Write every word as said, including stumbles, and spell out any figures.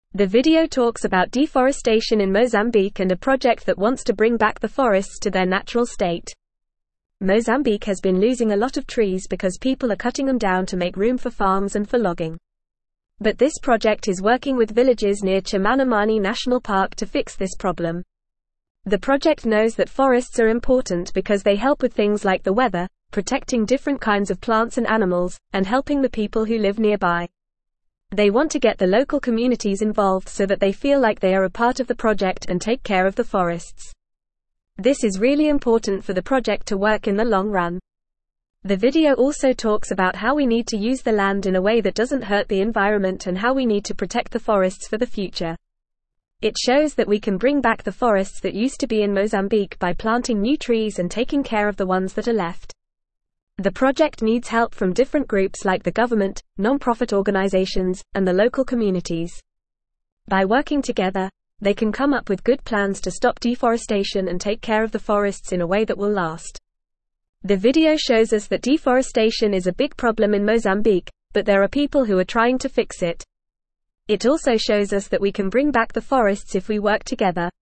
The video talks about deforestation in Mozambique and a project that wants to bring back the forests to their natural state. Mozambique has been losing a lot of trees because people are cutting them down to make room for farms and for logging. But this project is working with villages near Chimanimani National Park to fix this problem. The project knows that forests are important because they help with things like the weather, protecting different kinds of plants and animals, and helping the people who live nearby. They want to get the local communities involved so that they feel like they are a part of the project and take care of the forests. This is really important for the project to work in the long run. The video also talks about how we need to use the land in a way that doesn't hurt the environment and how we need to protect the forests for the future. It shows that we can bring back the forests that used to be in Mozambique by planting new trees and taking care of the ones that are left. The project needs help from different groups like the government, non-profit organizations, and the local communities. By working together, they can come up with good plans to stop deforestation and take care of the forests in a way that will last. The video shows us that deforestation is a big problem in Mozambique, but there are people who are trying to fix it. It also shows us that we can bring back the forests if we work together.